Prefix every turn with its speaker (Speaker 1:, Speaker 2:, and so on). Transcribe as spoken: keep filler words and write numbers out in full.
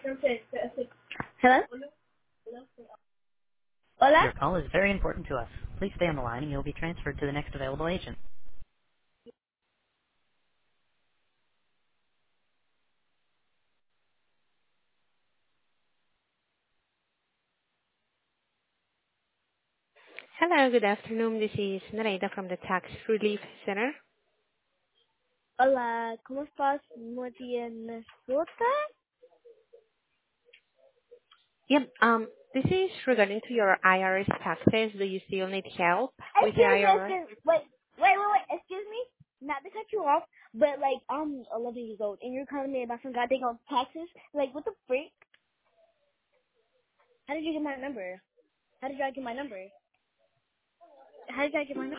Speaker 1: Hello? Hola?
Speaker 2: Your call is very important to us. Please stay on the line and you'll be transferred to the next available agent. Hello, good afternoon. This is Nareda from the Tax Relief Center.
Speaker 1: Hola, ¿cómo estás? Muy bien, Minnesota?
Speaker 2: Yep, um, this is regarding to your I R S taxes. Do you still need help with the
Speaker 1: Excuse me,
Speaker 2: I R S?
Speaker 1: excuse wait, wait, wait, wait, excuse me? Not to cut you off, but like, I'm eleven years old, and you're calling me about some goddamn on taxes? Like, what the freak? How did you get my number? How did y'all get my number? How did y'all get my number?